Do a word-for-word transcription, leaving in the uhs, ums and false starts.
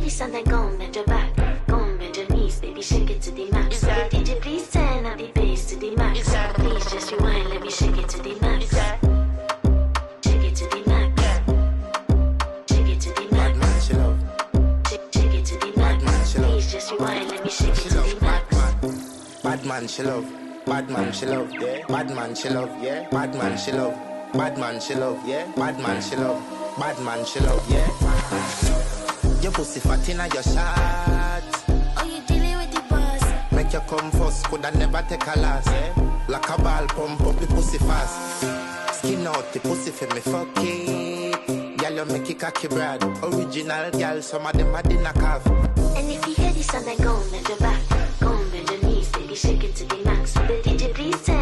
son, then go and bend your back. Go and bend your knees, baby, shake it to the max. The D J please turn up the bass to the max. Please just rewind, let me shake it to the max. Shake it to the max. Shake it to the max. Bad man, she love. Shake, shake it to the max. Please just rewind, let me shake it to the max. Bad man, she love. Bad man, she love. Yeah. Bad man, she love. Yeah. Bad man, she love. Bad man, she love. Yeah. Bad man, she love. Bad man, she love. Yeah. Your pussy fat inna your shot. Oh, you dealing with the boss? Make you come first, coulda never take a last. Yeah. Like a ball pump up the pussy fast. Skin out the pussy for me fuck it. Girl, you make it cocky brad. Original girl, some of them are dinner calf. And if you hear this song, then go and bend your back. Go and bend your knees, baby, shake it to the max. The D J please turn